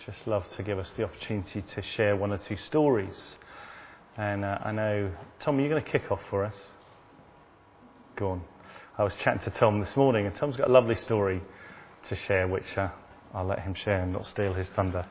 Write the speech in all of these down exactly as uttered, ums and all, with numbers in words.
just love to give us the opportunity to share one or two stories. And uh, I know, Tom, you're going to kick off for us. Go on. I was chatting to Tom this morning, and Tom's got a lovely story to share, which uh, I'll let him share and not steal his thunder.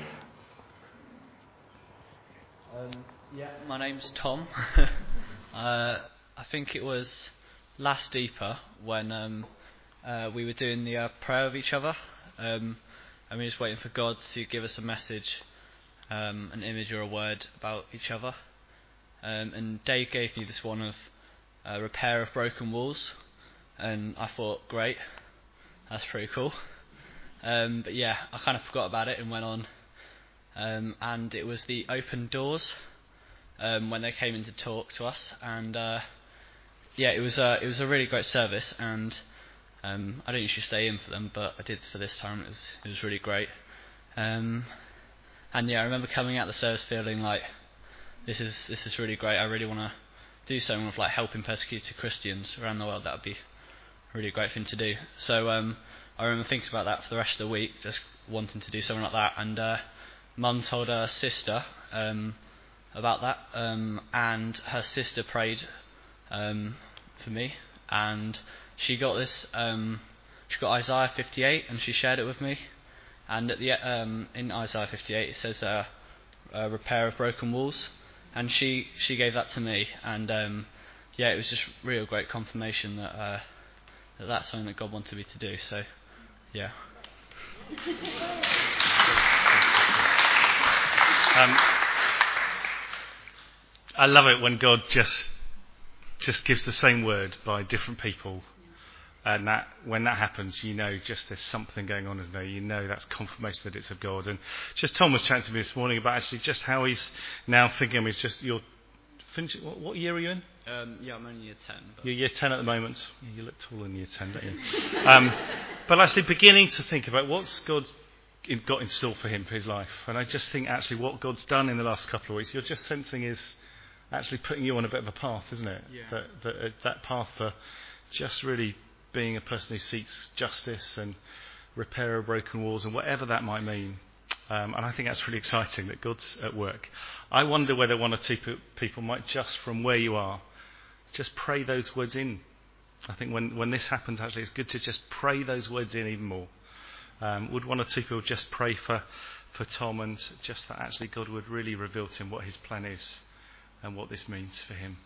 Um, yeah, my name's Tom. uh, I think it was last Easter when um, uh, we were doing the uh, prayer of each other, um, and we were just waiting for God to give us a message, um, an image or a word about each other. Um, and Dave gave me this one of uh, repair of broken walls, and I thought, great, that's pretty cool. Um, but yeah, I kind of forgot about it and went on. Um, and it was the open doors um, when they came in to talk to us, and uh, yeah, it was a it was a really great service, and um, I don't usually stay in for them, but I did for this time. It was it was really great, um, and yeah, I remember coming out of the service feeling like this is this is really great. I really want to do something with like helping persecuted Christians around the world. That would be a really great thing to do. So um, I remember thinking about that for the rest of the week, just wanting to do something like that, and. Uh, Mum told her sister um, about that, um, and her sister prayed um, for me, and she got this. Um, she got Isaiah fifty-eight, and she shared it with me. And at the um, in Isaiah fifty-eight, it says uh, uh, "repair of broken walls," and she she gave that to me, and um, yeah, it was just real great confirmation that, uh, that that's something that God wanted me to do. So, yeah. Um, I love it when God just just gives the same word by different people, and that when that happens, you know, just there's something going on, isn't there? You know, that's confirmation that it's of God. And just Tom was chatting to me this morning about actually just how he's now thinking. He's just you're finishing. What, what year are you in? Um, yeah, I'm only year ten. But You're year ten at the moment. Yeah, you look taller in year ten, don't you? um, but actually beginning to think about what's God's in, got in store for him, for his life. And I just think actually what God's done in the last couple of weeks, you're just sensing is actually putting you on a bit of a path, isn't it? Yeah. That, that, uh, that path for just really being a person who seeks justice and repair of broken walls and whatever that might mean. Um, and I think that's really exciting that God's at work. I wonder whether one or two pe- people might just from where you are, just pray those words in. I think when, when this happens, actually, it's good to just pray those words in even more. Um, would one or two people just pray for, for Tom and just that actually God would really reveal to him what his plan is and what this means for him?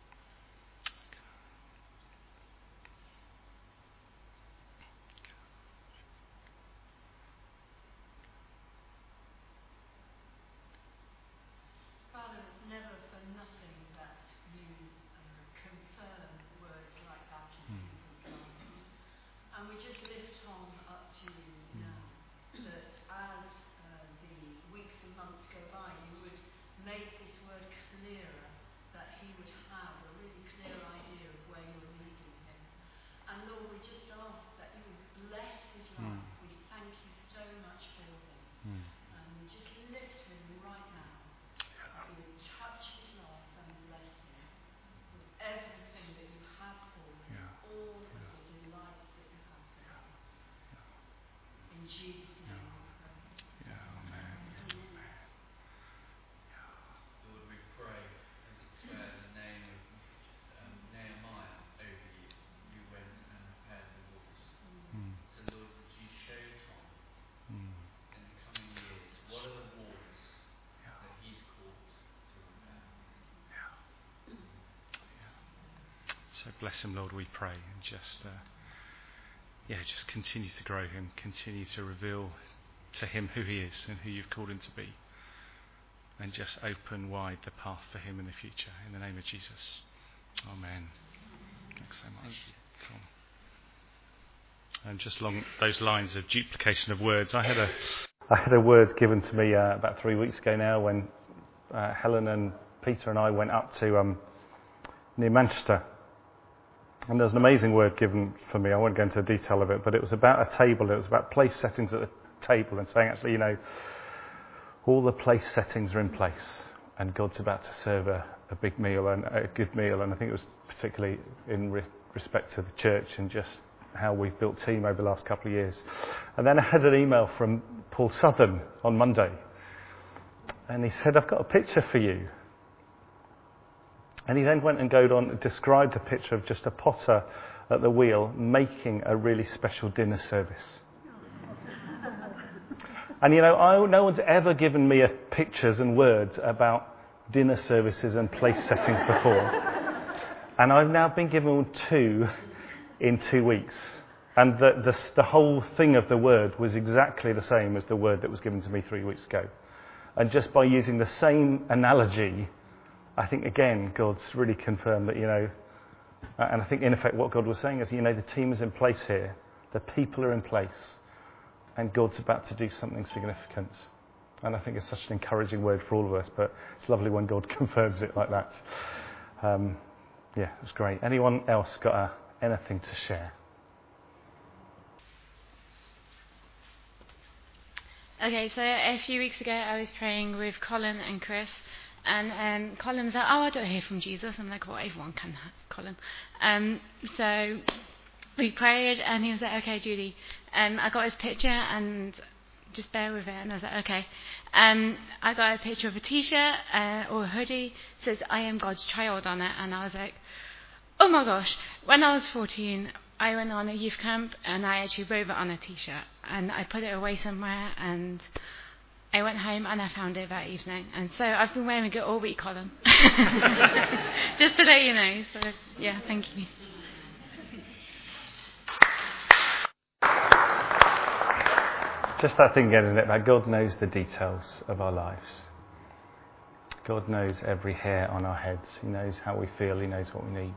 Father, it's never for nothing that you uh, confirm words like that in Mm. people's lives. And we just lift Tom up to you now, that as uh, the weeks and months go by, you would make this word clearer, that he would have a really clear idea of where you're leading him. And Lord, we just ask that you would bless his life. Mm. We thank you so much for him. Mm. And we just lift him right now, that you would touch his life and bless him with everything that you have for him, Yeah. all of the delights that you have for him. In Jesus' name we pray. Yeah, amen. Amen. Lord, we pray and declare the name of um, Nehemiah over you. You went and repaired the walls. Mm. So, Lord, would you show Tom Mm. in the coming years what are the walls Yeah. that he's called to repair? So bless him, Lord, we pray, and just, uh, yeah, just continue to grow him, continue to reveal to him who he is and who you've called him to be, and just open wide the path for him in the future. In the name of Jesus, amen. Thanks so much. Cool. And just along those lines of duplication of words, I had a, I had a word given to me uh, about three weeks ago now when uh, Helen and Peter and I went up to um, near Manchester. And there was an amazing word given for me. I won't go into the detail of it, but it was about a table. It was about place settings at the table and saying, actually, you know, all the place settings are in place and God's about to serve a, a big meal and a good meal. And I think it was particularly in re- respect to the church and just how we've built team over the last couple of years. And then I had an email from Paul Southern on Monday. And he said, I've got a picture for you. And he then went and go on to describe the picture of just a potter at the wheel making a really special dinner service. And you know, I, no one's ever given me a pictures and words about dinner services and place settings before. And I've now been given two in two weeks. And the, the, the whole thing of the word was exactly the same as the word that was given to me three weeks ago. And just by using the same analogy, I think, again, God's really confirmed that, you know, and I think, in effect, what God was saying is, you know, the team is in place here, the people are in place, and God's about to do something significant. And I think it's such an encouraging word for all of us, but it's lovely when God confirms it like that. Um, yeah, it was great. Anyone else got uh, anything to share? Okay, so a few weeks ago I was praying with Colin and Chris, and um, Colin was like, oh, I don't hear from Jesus. I'm like, well, everyone can have Colin. Um, so we prayed, and he was like, okay, Judy. Um, I got his picture, and just bear with it. And I was like, okay. Um, I got a picture of a T-shirt uh, or a hoodie, says, I am God's child on it, and I was like, oh my gosh. When I was fourteen, I went on a youth camp, and I actually wrote it on a T-shirt, and I put it away somewhere, and I went home and I found it that evening. And so I've been wearing it all week, Colin. Just to let you know. So, yeah, thank you. Just that thing again, isn't it? That God knows the details of our lives. God knows every hair on our heads. He knows how we feel. He knows what we need.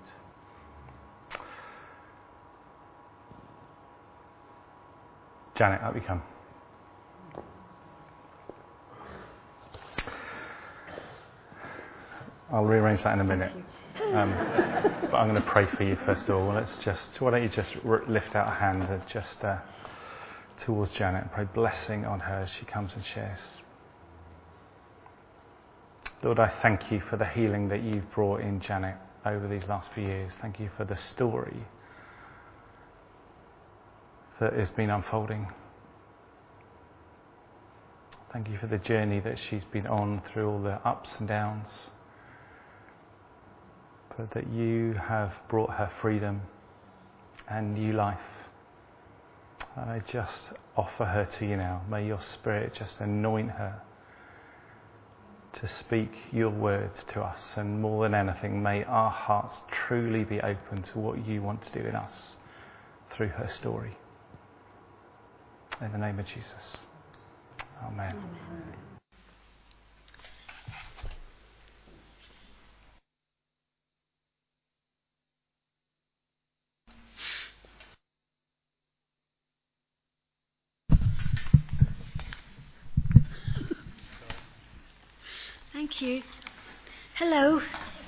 Janet, up you come. I'll rearrange that in a minute. Um, but I'm going to pray for you first of all. Let's just, why don't you just lift out a hand and just uh, towards Janet and pray blessing on her as she comes and shares. Lord, I thank you for the healing that you've brought in Janet over these last few years. Thank you for the story that has been unfolding. Thank you for the journey that she's been on through all the ups and downs. But that you have brought her freedom and new life. And I just offer her to you now. May your Spirit just anoint her to speak your words to us. And more than anything, may our hearts truly be open to what you want to do in us through her story. In the name of Jesus. Amen. Amen. Thank you. Hello,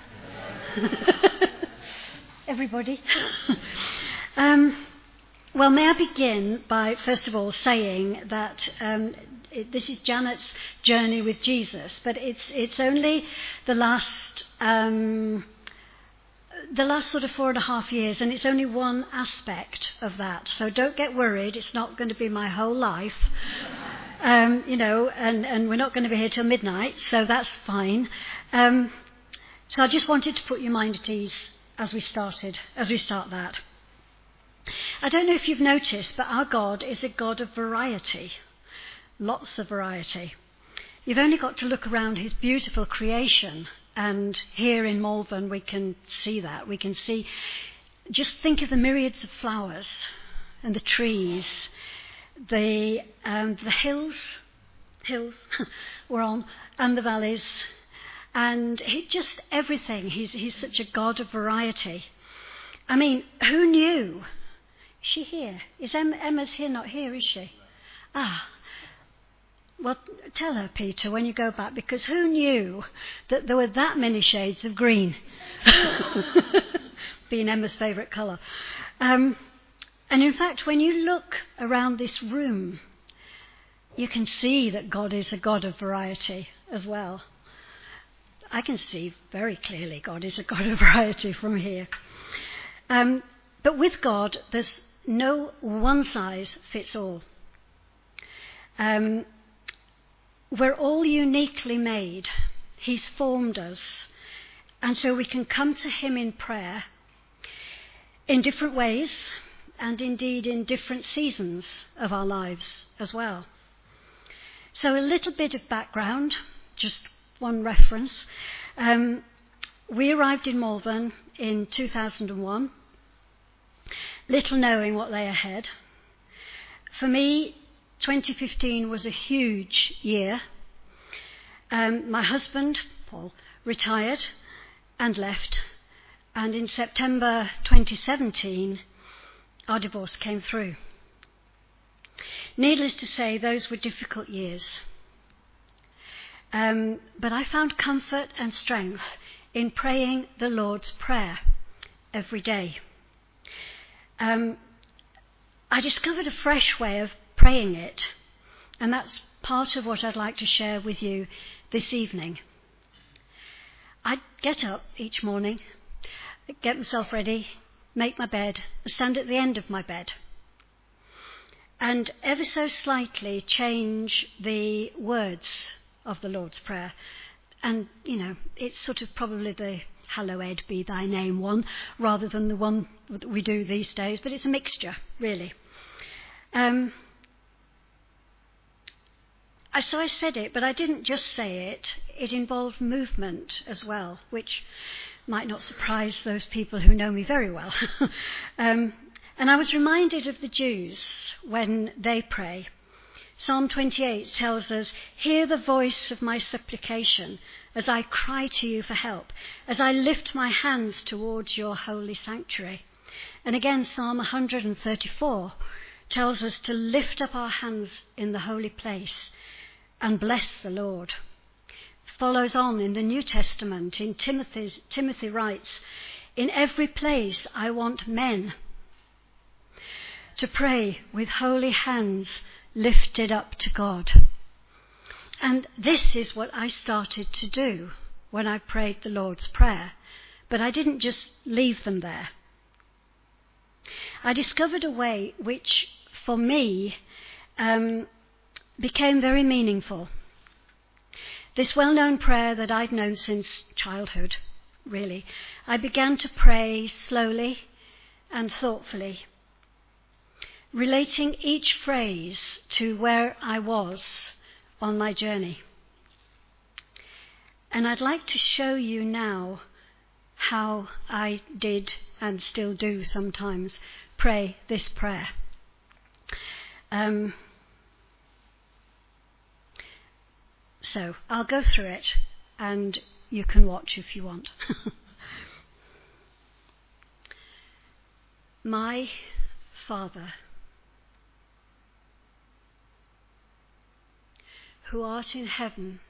everybody. um, well, may I begin by, first of all, saying that um, it, this is Janet's journey with Jesus, but it's it's only the last um, the last sort of four and a half years, and it's only one aspect of that. So don't get worried; it's not going to be my whole life. Um, you know, and, and we're not going to be here till midnight, so that's fine. Um, so I just wanted to put your mind at ease as we started, as we start that. I don't know if you've noticed, but our God is a God of variety, lots of variety. You've only got to look around his beautiful creation, and here in Malvern we can see that. We can see, just think of the myriads of flowers and the trees. The um, the hills, hills we're on, and the valleys, and he just everything. He's he's such a God of variety. I mean, who knew? Is she here? Is Emma, Emma's here? Not here, is she? Ah, well, tell her, Peter, when you go back, because who knew that there were that many shades of green? Being Emma's favourite colour. Um, And in fact, when you look around this room, you can see that God is a God of variety as well. I can see very clearly God is a God of variety from here. Um, but with God, there's no one size fits all. Um, we're all uniquely made. He's formed us. And so we can come to him in prayer in different ways, and indeed in different seasons of our lives as well. So a little bit of background, just one reference. Um, we arrived in Malvern in two thousand one, little knowing what lay ahead. For me, twenty fifteen was a huge year. Um, my husband, Paul, retired and left, and in September twenty seventeen, our divorce came through. Needless to say, those were difficult years. Um, but I found comfort and strength in praying the Lord's Prayer every day. Um, I discovered a fresh way of praying it, and that's part of what I'd like to share with you this evening. I'd get up each morning, get myself ready, make my bed, stand at the end of my bed, and ever so slightly change the words of the Lord's Prayer. And, you know, it's sort of probably the hallowed be thy name one rather than the one that we do these days, but it's a mixture, really. Um, I, so I said it, but I didn't just say it. It involved movement as well, which might not surprise those people who know me very well. um, and I was reminded of the Jews when they pray. Psalm twenty-eight tells us, "Hear the voice of my supplication as I cry to you for help, as I lift my hands towards your holy sanctuary." And again, Psalm one hundred thirty-four tells us to lift up our hands in the holy place and bless the Lord. Follows on in the New Testament. In Timothy's, Timothy writes, "In every place I want men to pray with holy hands lifted up to God." And this is what I started to do when I prayed the Lord's Prayer. But I didn't just leave them there. I discovered a way which, for me, um, became very meaningful. This well-known prayer that I'd known since childhood, really, I began to pray slowly and thoughtfully, relating each phrase to where I was on my journey. And I'd like to show you now how I did and still do sometimes pray this prayer. Um, so I'll go through it and you can watch if you want. My Father, who art in heaven,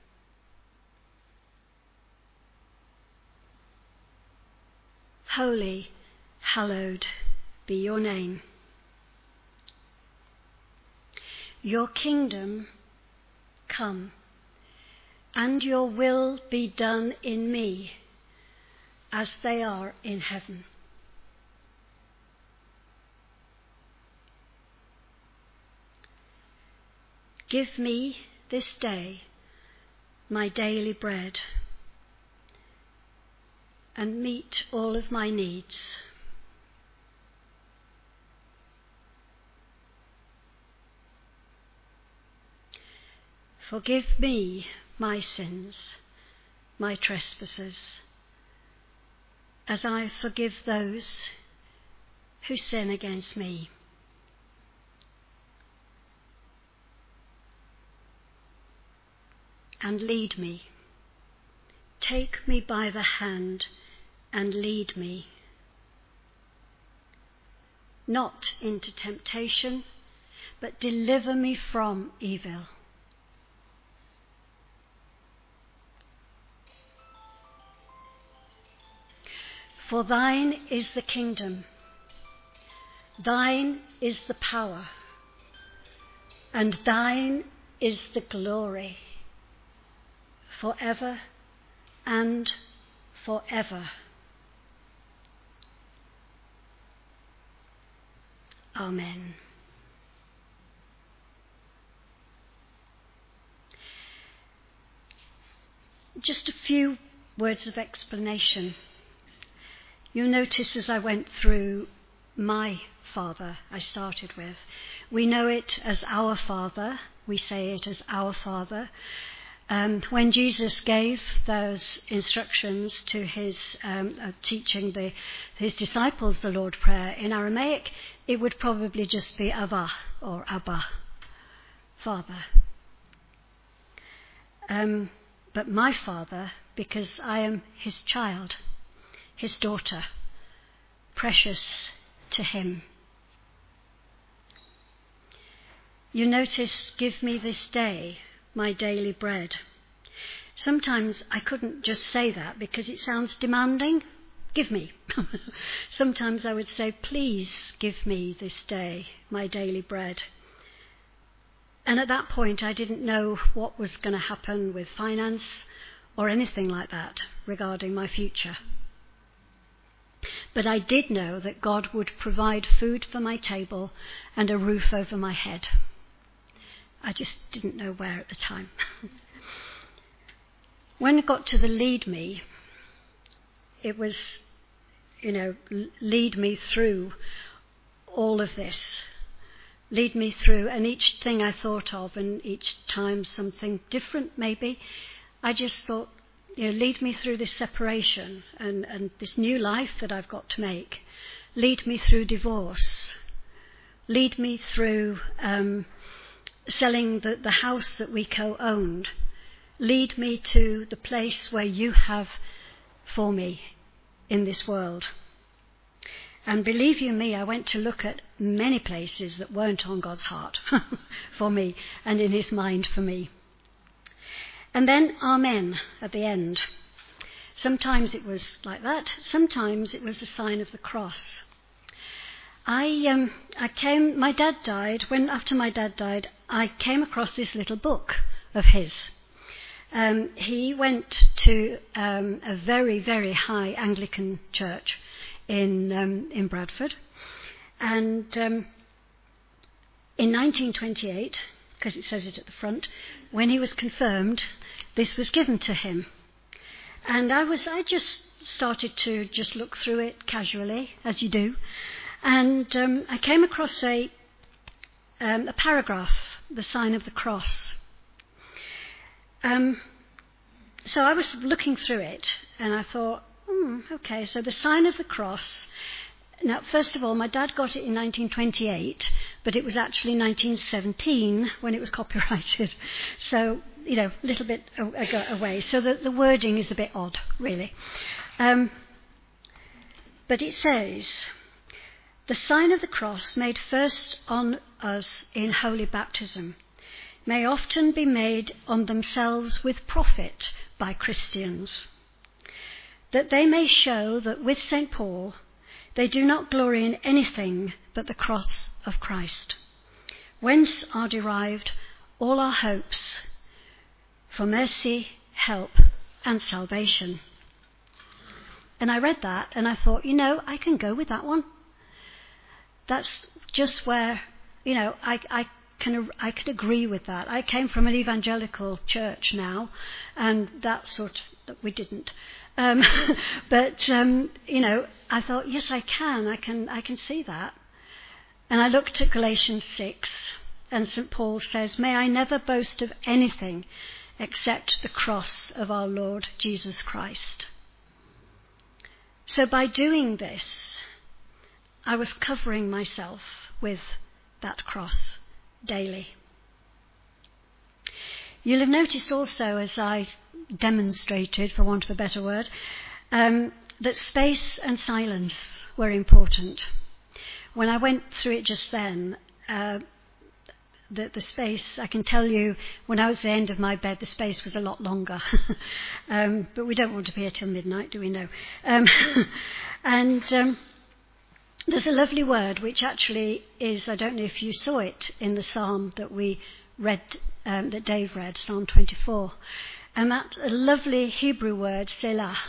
holy, hallowed be your name. Your kingdom come, and your will be done in me as they are in heaven. Give me this day my daily bread, and meet all of my needs. Forgive me my sins, my trespasses, as I forgive those who sin against me. And lead me, take me by the hand and lead me, not into temptation, but deliver me from evil. For thine is the kingdom, thine is the power, and thine is the glory, forever and forever. Amen. just a few words of explanation. You'll notice as I went through my Father I started with, we know it as our Father, we say it as our Father. Um, when Jesus gave those instructions to his um, uh, teaching the, his disciples the Lord's Prayer in Aramaic, it would probably just be Ava or Abba, Father. Um, but my Father, because I am his child, his daughter, precious to him. You notice, give me this day my daily bread. Sometimes I couldn't just say that because it sounds demanding. Give me. Sometimes I would say, please give me this day my daily bread. And at that point I didn't know what was going to happen with finance or anything like that regarding my future. But I did know that God would provide food for my table and a roof over my head. I just didn't know where at the time. When it got to the lead me, it was, you know, lead me through all of this. Lead me through, and each thing I thought of, and each time something different maybe, I just thought, you know, lead me through this separation and, and this new life that I've got to make. Lead me through divorce. Lead me through um, selling the, the house that we co-owned. Lead me to the place where you have for me in this world. And believe you me, I went to look at many places that weren't on God's heart for me and in his mind for me. And then Amen at the end. Sometimes it was like that. Sometimes it was the sign of the cross. I um, I came. My dad died. When after my dad died, I came across this little book of his. Um, he went to um, a very very high Anglican church in um, in Bradford, and um, in nineteen twenty-eight, because it says it at the front, when he was confirmed, this was given to him. And I was I just started to just look through it casually, as you do, and um, I came across a um, a paragraph, the sign of the cross. Um, so I was looking through it, and I thought, hmm, okay, so the sign of the cross. Now, first of all, my dad got it in nineteen twenty-eight, but it was actually nineteen seventeen when it was copyrighted. So, you know, a little bit away. So the, the wording is a bit odd, really. Um, but it says, the sign of the cross made first on us in holy baptism may often be made on themselves with profit by Christians, that they may show that with Saint Paul they do not glory in anything but the cross of Christ, whence are derived all our hopes for mercy, help, and salvation. And I read that and I thought, you know, I can go with that one. That's just where, you know, I, I can I can agree with that. I came from an evangelical church now, and that sort of, we didn't. Um, but, um, you know, I thought, yes, I can. I can I can see that. And I looked at Galatians six, and Saint Paul says, may I never boast of anything except the cross of our Lord Jesus Christ. So by doing this, I was covering myself with that cross daily. You'll have noticed also, as I demonstrated, for want of a better word, um, that space and silence were important. When I went through it just then, uh, the, the space, I can tell you, when I was at the end of my bed, the space was a lot longer. um, but we don't want to be here till midnight, do we know? Um, and um, there's a lovely word which actually is, I don't know if you saw it in the psalm that we read, um, that Dave read, Psalm twenty-four. And that's a lovely Hebrew word, selah.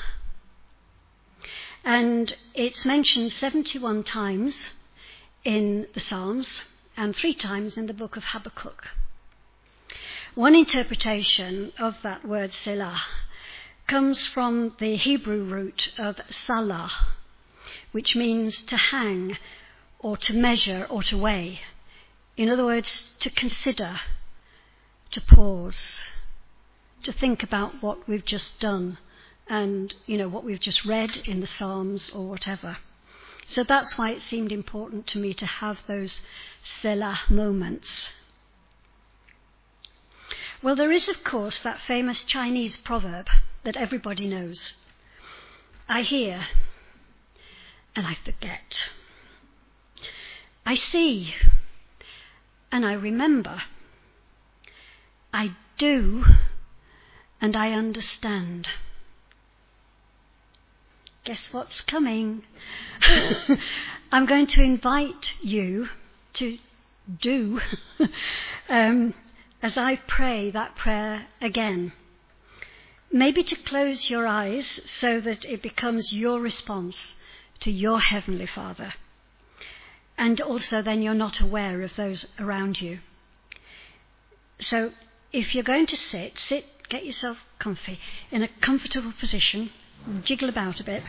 And it's mentioned seventy-one times in the Psalms and three times in the book of Habakkuk. One interpretation of that word selah comes from the Hebrew root of salah, which means to hang or to measure or to weigh. In other words, to consider, to pause, to think about what we've just done and, you know, what we've just read in the Psalms or whatever. So that's why it seemed important to me to have those Selah moments. Well, there is, of course, that famous Chinese proverb that everybody knows. I hear and I forget. I see and I remember. I do and I understand. Guess what's coming? I'm going to invite you to do um, as I pray that prayer again. Maybe to close your eyes so that it becomes your response to your Heavenly Father. And also then you're not aware of those around you. So if you're going to sit, sit, get yourself comfy, in a comfortable position, jiggle about a bit.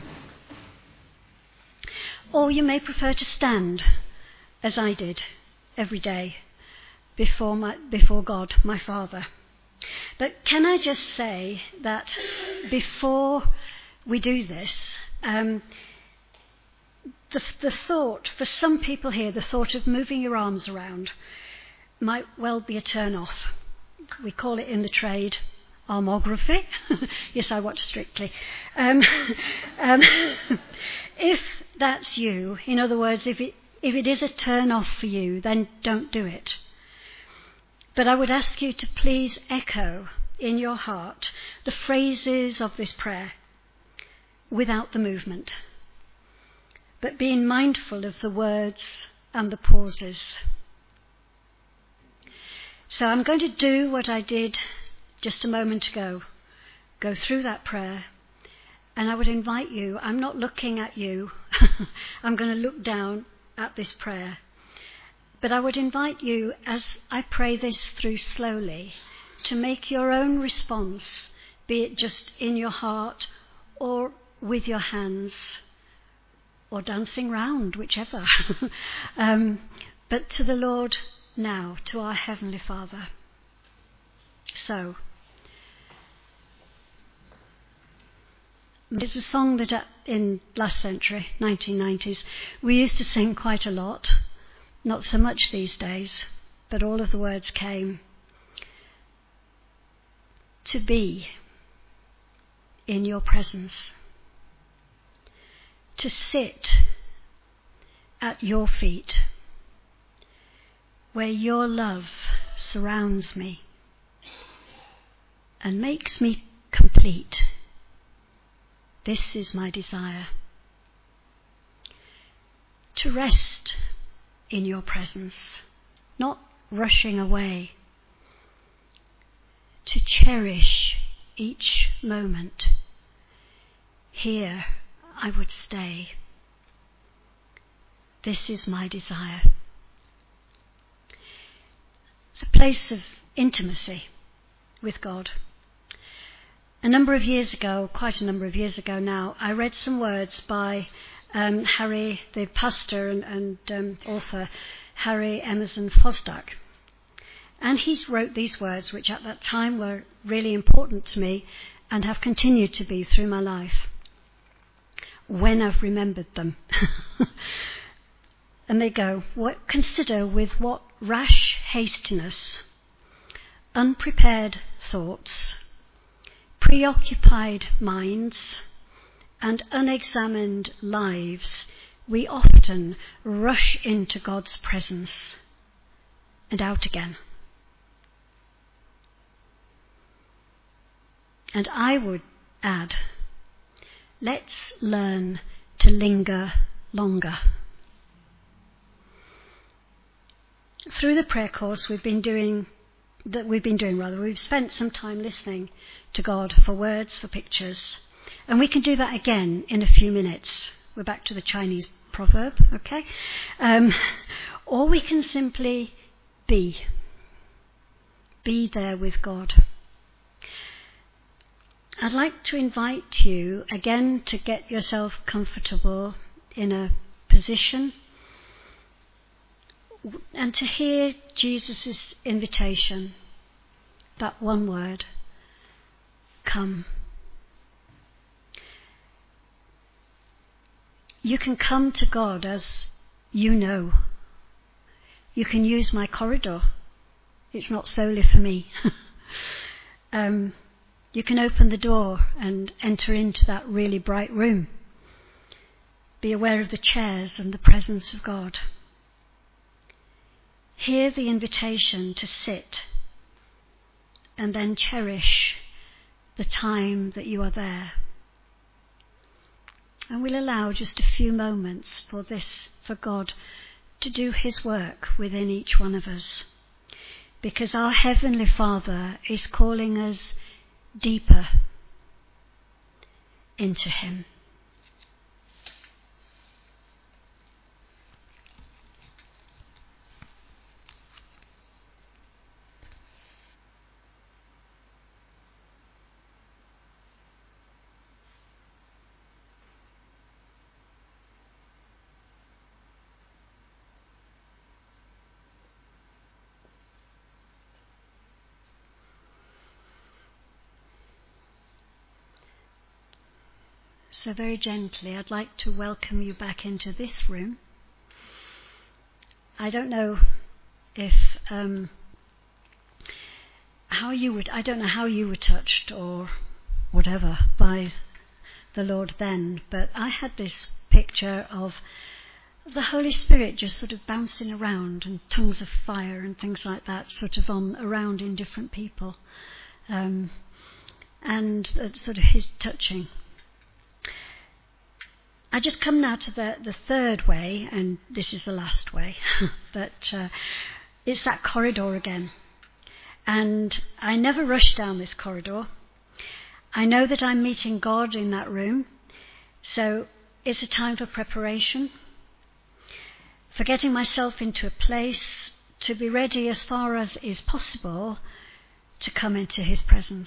Or you may prefer to stand, as I did every day before my, before God, my Father. But can I just say that before we do this, um, the, the thought, for some people here, the thought of moving your arms around might well be a turn-off. We call it in the trade armography. Yes, I watch Strictly. Um, um, if that's you, in other words, if it, if it is a turn-off for you, then don't do it. But I would ask you to please echo in your heart the phrases of this prayer without the movement, but being mindful of the words and the pauses. So I'm going to do what I did just a moment ago, go through that prayer, and I would invite you, I'm not looking at you, I'm going to look down at this prayer. But I would invite you, as I pray this through slowly, to make your own response, be it just in your heart or with your hands or dancing round, whichever. um, but to the Lord now, to our Heavenly Father. So, it's a song that uh, in last century, nineteen nineties, we used to sing quite a lot. Not so much these days, but all of the words came. To be in your presence. To sit at your feet, where your love surrounds me and makes me complete. This is my desire. To rest in your presence, not rushing away. To cherish each moment. Here I would stay. This is my desire. It's a place of intimacy with God. A number of years ago, quite a number of years ago now, I read some words by Um, Harry, the pastor and, and um, author, Harry Emerson Fosdick. And he's wrote these words, which at that time were really important to me and have continued to be through my life, when I've remembered them. And they go, what, consider with what rash hastiness, unprepared thoughts, preoccupied minds, and unexamined lives, we often rush into God's presence and out again. And I would add, let's learn to linger longer. Through the prayer course we've been doing, that we've been doing rather, we've spent some time listening to God for words, for pictures. And we can do that again in a few minutes. We're back to the Chinese proverb, okay? Um, or we can simply be. Be there with God. I'd like to invite you again to get yourself comfortable in a position and to hear Jesus' invitation, that one word, come. You can come to God as you know. You can use my corridor. It's not solely for me. um, you can open the door and enter into that really bright room. Be aware of the chairs and the presence of God. Hear the invitation to sit and then cherish the time that you are there. And we'll allow just a few moments for this, for God to do his work within each one of us. Because our Heavenly Father is calling us deeper into him. So very gently, I'd like to welcome you back into this room. I don't know if um, how you would. I don't know how you were touched or whatever by the Lord then, but I had this picture of the Holy Spirit just sort of bouncing around and tongues of fire and things like that, sort of on around in different people, um, and uh, sort of his touching. I just come now to the, the third way, and this is the last way, but uh, it's that corridor again. And I never rush down this corridor. I know that I'm meeting God in that room, so it's a time for preparation, for getting myself into a place to be ready as far as is possible to come into his presence.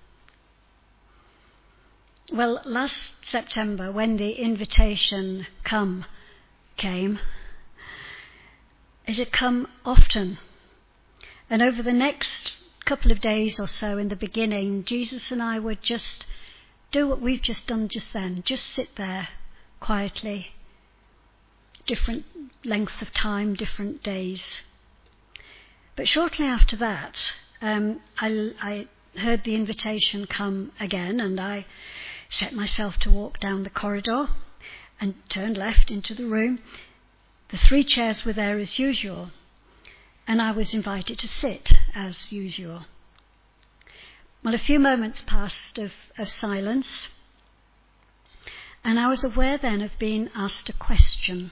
Well, last September, when the invitation come came, it had come often. And over the next couple of days or so in the beginning, Jesus and I would just do what we've just done just then. Just sit there quietly, different lengths of time, different days. But shortly after that, um, I, I heard the invitation come again, and I set myself to walk down the corridor and turned left into the room. The three chairs were there as usual, and I was invited to sit as usual. Well, a few moments passed of, of silence, and I was aware then of being asked a question.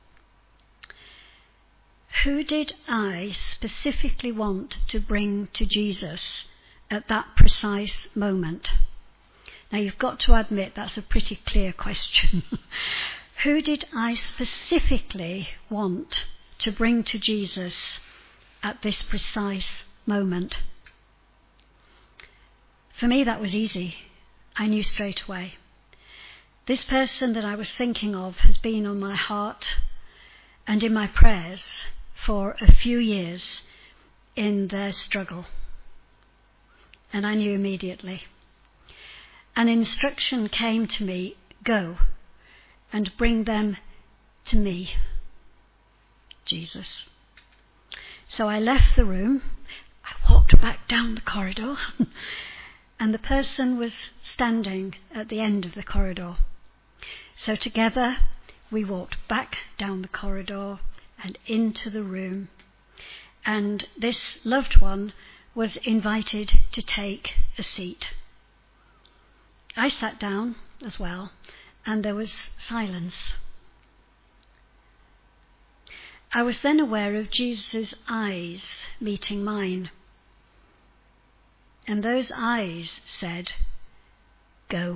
Who did I specifically want to bring to Jesus at that precise moment? Now, you've got to admit that's a pretty clear question. Who did I specifically want to bring to Jesus at this precise moment? For me, that was easy. I knew straight away. This person that I was thinking of has been on my heart and in my prayers for a few years in their struggle. And I knew immediately. An instruction came to me, go and bring them to me, Jesus. So I left the room, I walked back down the corridor, and the person was standing at the end of the corridor. So together we walked back down the corridor and into the room, and this loved one was invited to take a seat. I sat down as well, and there was silence. I was then aware of Jesus' eyes meeting mine, and those eyes said, go.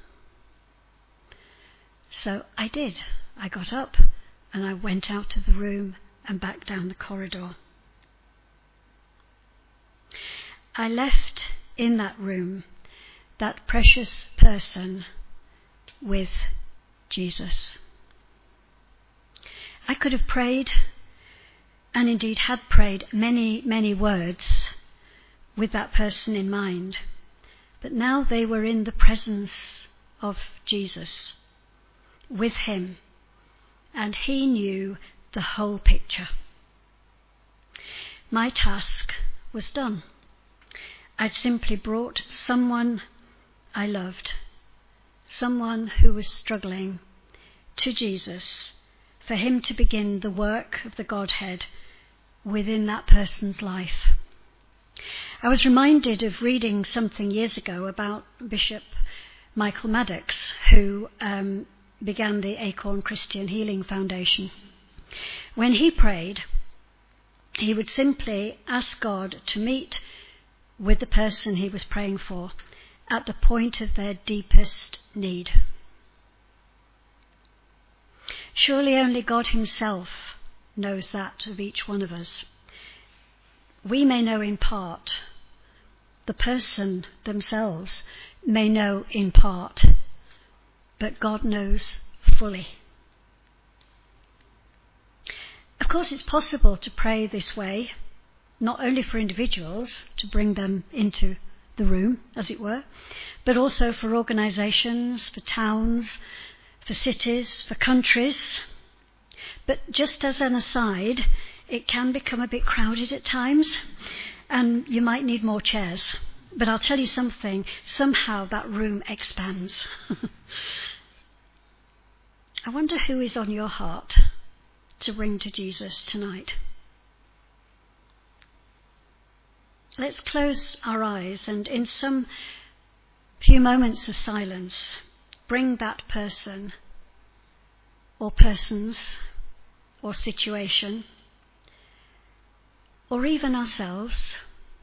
So I did. I got up and I went out of the room and back down the corridor. I left in that room that precious person with Jesus. I could have prayed, and indeed had prayed, many, many words with that person in mind. But now they were in the presence of Jesus, with him, and he knew the whole picture. My task was done. I'd simply brought someone I loved, someone who was struggling, to Jesus, for him to begin the work of the Godhead within that person's life. I was reminded of reading something years ago about Bishop Michael Maddox, who um, began the Acorn Christian Healing Foundation. When he prayed, he would simply ask God to meet with the person he was praying for at the point of their deepest need. Surely only God himself knows that of each one of us. We may know in part. The person themselves may know in part, but God knows fully. Of course, it's possible to pray this way, not only for individuals, to bring them into the room, as it were, but also for organisations, for towns, for cities, for countries. But just as an aside, it can become a bit crowded at times, and you might need more chairs. But I'll tell you something, somehow that room expands. I wonder who is on your heart to bring to Jesus tonight. Let's close our eyes and in some few moments of silence, bring that person or persons or situation or even ourselves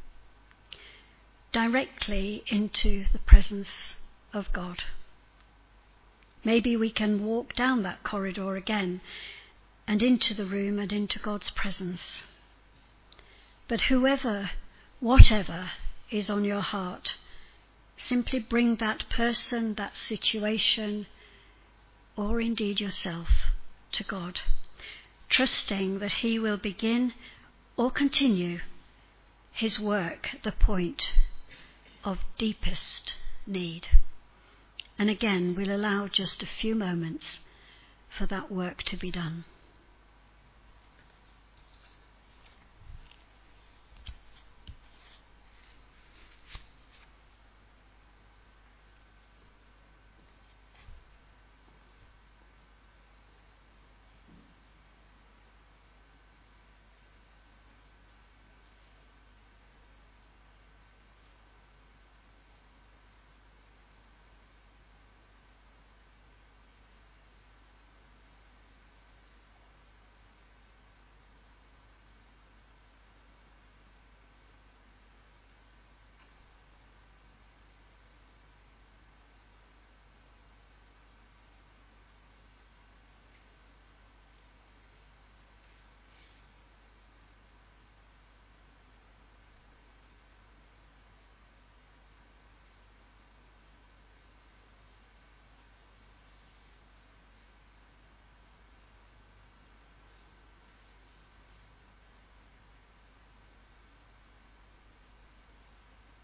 directly into the presence of God. Maybe we can walk down that corridor again and into the room and into God's presence. But whoever, whatever is on your heart, simply bring that person, that situation, or indeed yourself to God, trusting that he will begin or continue his work at the point of deepest need. And again, we'll allow just a few moments for that work to be done.